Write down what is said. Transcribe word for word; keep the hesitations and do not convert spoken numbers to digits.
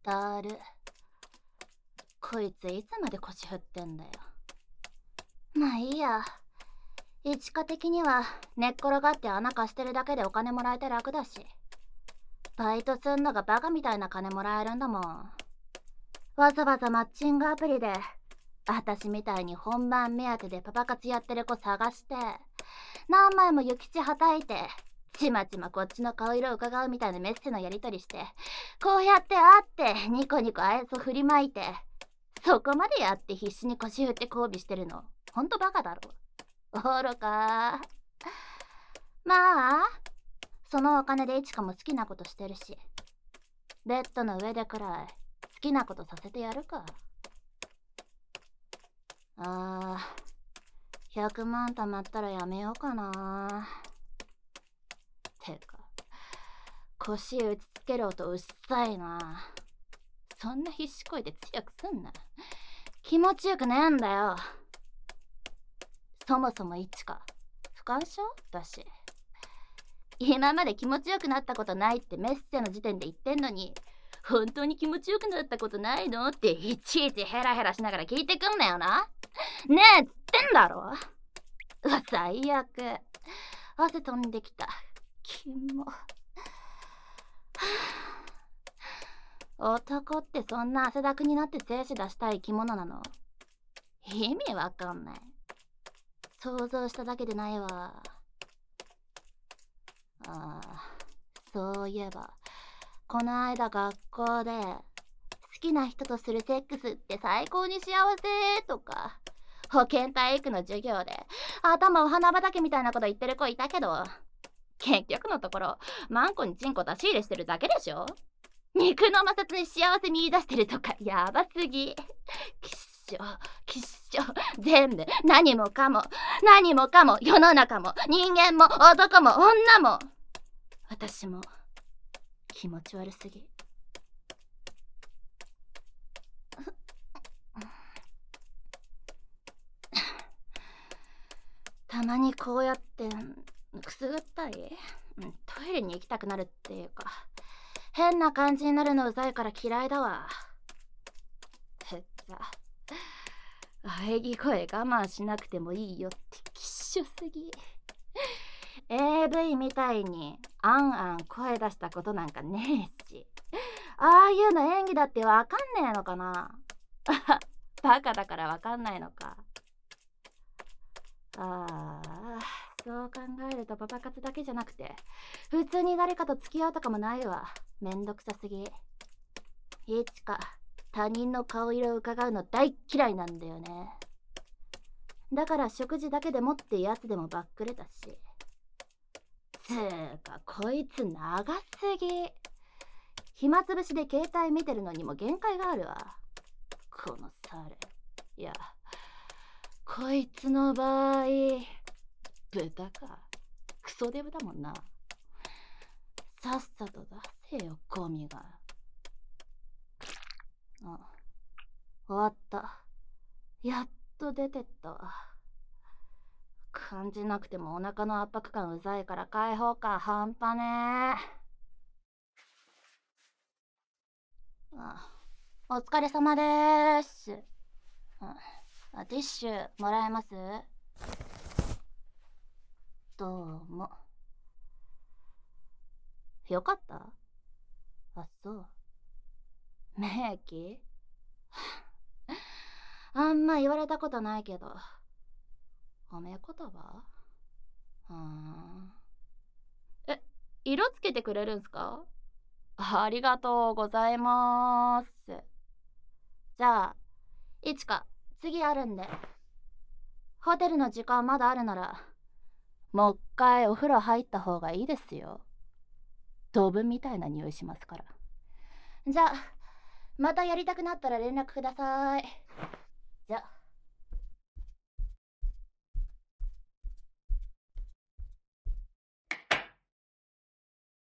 だる。こいついつまで腰振ってんだよ。まあいいや。一花的には寝っ転がって穴貸してるだけでお金もらえて楽だし、バイトすんのがバカみたいな金もらえるんだもん。わざわざマッチングアプリで私みたいに本番目当てでパパ活やってる子探して、何枚も諭吉はたいてちまちまこっちの顔色を伺うみたいなメッセのやり取りして、こうやって会ってニコニコ愛想振りまいて、そこまでやって必死に腰振って交尾してるのほんとバカだろ。愚か。まあそのお金でいちかも好きなことしてるし、ベッドの上でくらい好きなことさせてやるか。あー、ひゃくまん貯まったらやめようかな。てか腰打ちつける音うっさいな。そんな必死こいて強くすんな。気持ちよくねえんだよ。そもそもいちか不感症だし、今まで気持ちよくなったことないってメッセの時点で言ってんのに、本当に気持ちよくなったことないのっていちいちヘラヘラしながら聞いてくんなよな。ねえっつってんだろ。うわ最悪。汗飛んできた。キモ。男ってそんな汗だくになって精子出したい生き物なの？意味わかんない。想像しただけでないわ。ああ、そういえばこの間学校で好きな人とするセックスって最高に幸せとか保健体育の授業で頭お花畑みたいなこと言ってる子いたけど、結局のところマンコにチンコ出し入れしてるだけでしょ。肉の摩擦に幸せ見出してるとかやばすぎ。きっしょきっしょ、全部何もかも何もかも世の中も人間も男も女も私も気持ち悪すぎ。たまにこうやってくすぐったい、トイレに行きたくなるっていうか、変な感じになるのうざいから嫌いだわ。へっちゃ喘ぎ声我慢しなくてもいいよってきっしょすぎ。エーブイ みたいにあんあん声出したことなんかねえし、ああいうの演技だってわかんねえのかな。バカだからわかんないのか。ああ、そう考えるとパパ活だけじゃなくて普通に誰かと付き合うとかもないわ。めんどくさすぎ。いつか他人の顔色を伺うの大嫌いなんだよね。だから食事だけでもってやつでもばっくれだし。つーかこいつ長すぎ。暇つぶしで携帯見てるのにも限界があるわ。この猿。いやこいつの場合豚かクソデブだもんな。さっさと出せよゴミが。あ、終わった。やっと出てったわ。感じなくてもお腹の圧迫感うざいから開放感半端ねえ。あ、お疲れ様でーす。あ、ティッシュもらえます？どうも。よかった？あ、そう。名器？あんま言われたことないけど。褒め言葉？うーん。え、色つけてくれるんすか？ありがとうございます。じゃあ、いちか、次あるんで。ホテルの時間まだあるなら、もう一回お風呂入った方がいいですよ。当分みたいな匂いしますから。じゃあ、またやりたくなったら連絡ください。じゃあ。